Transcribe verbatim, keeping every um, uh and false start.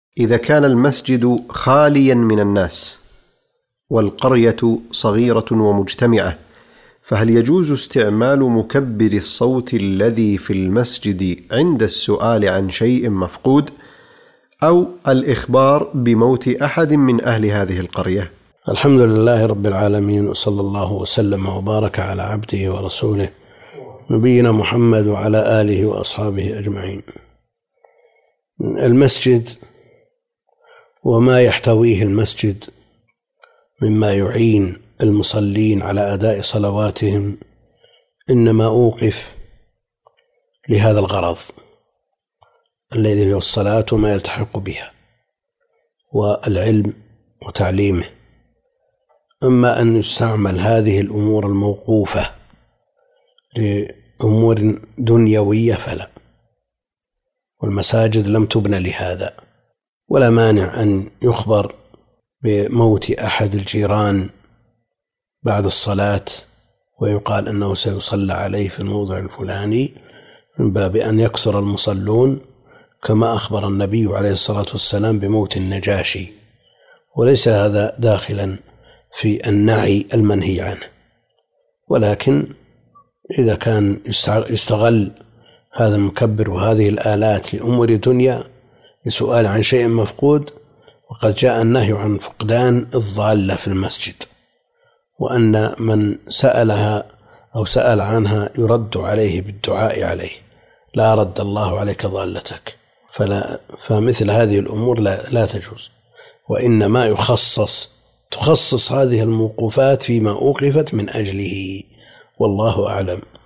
إذا كان المسجد خاليا من الناس والقرية صغيرة ومجتمعة، فهل يجوز استعمال مكبر الصوت الذي في المسجد عند السؤال عن شيء مفقود، أو الإخبار بموت أحد من أهل هذه القرية؟ الحمد لله رب العالمين، وصلى الله وسلم وبارك على عبده ورسوله نبينا محمد وعلى آله وأصحابه أجمعين. المسجد وما يحتويه المسجد مما يعين المصلين على أداء صلواتهم إنما أوقف لهذا الغرض الذي هو الصلاة وما يلتحق بها والعلم وتعليمه. أما أن يستعمل هذه الأمور الموقوفة لأمور دنيوية فلا، والمساجد لم تبنى لهذا. ولا مانع أن يخبر بموت أحد الجيران بعد الصلاة ويقال أنه سيصلى عليه في الموضع الفلاني، من باب أن يكثر المصلون، كما أخبر النبي عليه الصلاة والسلام بموت النجاشي، وليس هذا داخلا في النعي المنهي عنه. ولكن إذا كان يستغل هذا المكبر وهذه الآلات لأمور دنيا لسؤال عن شيء مفقود، وقد جاء النهي عن فقدان الضالة في المسجد، وأن من سألها أو سأل عنها يرد عليه بالدعاء عليه: لا رد الله عليك ضالتك. فلا فمثل هذه الأمور لا, لا تجوز، وإنما يخصص تخصص هذه الموقوفات فيما أوقفت من أجله، والله أعلم.